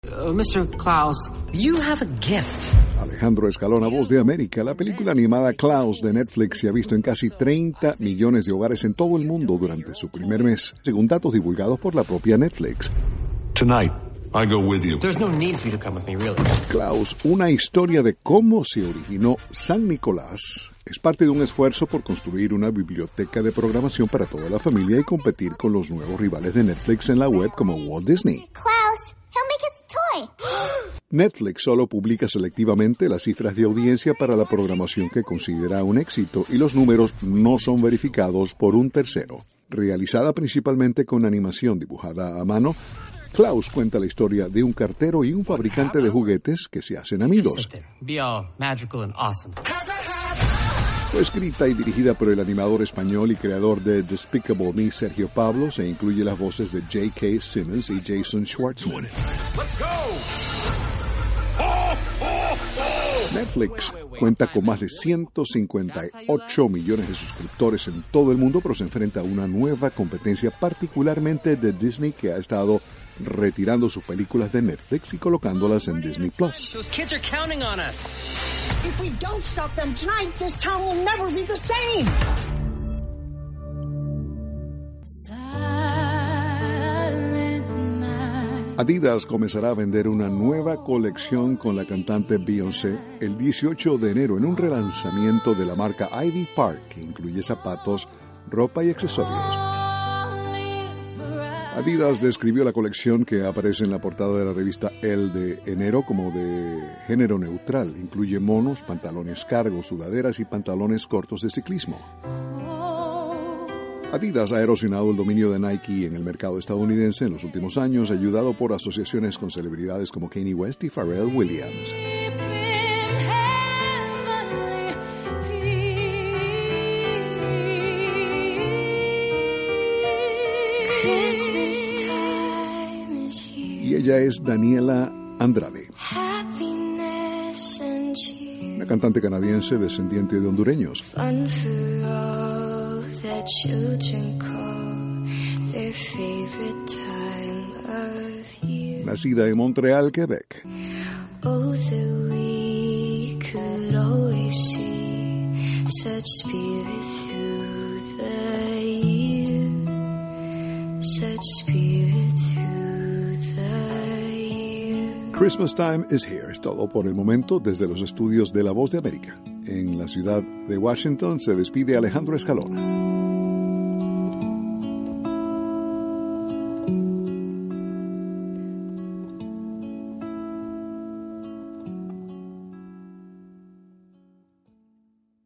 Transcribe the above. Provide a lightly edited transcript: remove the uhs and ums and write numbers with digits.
Mr. Klaus, you have a gift. Alejandro Escalona, Voz de América. La película animada Klaus de Netflix se ha visto en casi 30 millones de hogares en todo el mundo durante su primer mes, según datos divulgados por la propia Netflix. Tonight, I go with you. There's no need for you to come with me, really. Klaus, una historia de cómo se originó San Nicolás, es parte de un esfuerzo por construir una biblioteca de programación para toda la familia y competir con los nuevos rivales de Netflix en la web como Walt Disney. Klaus, he'll make us a toy. Netflix solo publica selectivamente las cifras de audiencia para la programación que considera un éxito y los números no son verificados por un tercero. Realizada principalmente con animación dibujada a mano, Klaus cuenta la historia de un cartero y un fabricante de juguetes que se hacen amigos. Be all magical and awesome. Fue escrita y dirigida por el animador español y creador de Despicable Me, Sergio Pablos, e incluye las voces de J.K. Simmons y Jason Schwartzman. Netflix cuenta con más de 158 millones de suscriptores en todo el mundo, pero se enfrenta a una nueva competencia, particularmente de Disney, que ha estado retirando sus películas de Netflix y colocándolas en Disney Plus. Those kids are counting on us. If we don't stop them tonight, this town will never be the same. Adidas comenzará a vender una nueva colección con la cantante Beyoncé el 18 de enero en un relanzamiento de la marca Ivy Park, que incluye zapatos, ropa y accesorios. Adidas describió la colección, que aparece en la portada de la revista Elle de enero, como de género neutral. Incluye monos, pantalones cargos, sudaderas y pantalones cortos de ciclismo. Adidas ha erosionado el dominio de Nike en el mercado estadounidense en los últimos años, ayudado por asociaciones con celebridades como Kanye West y Pharrell Williams. Y ella es Daniela Andrade, una cantante canadiense descendiente de hondureños. Nacida en Montreal, Quebec. Christmas Time is Here. Es todo por el momento desde los estudios de La Voz de América. En la ciudad de Washington se despide Alejandro Escalona.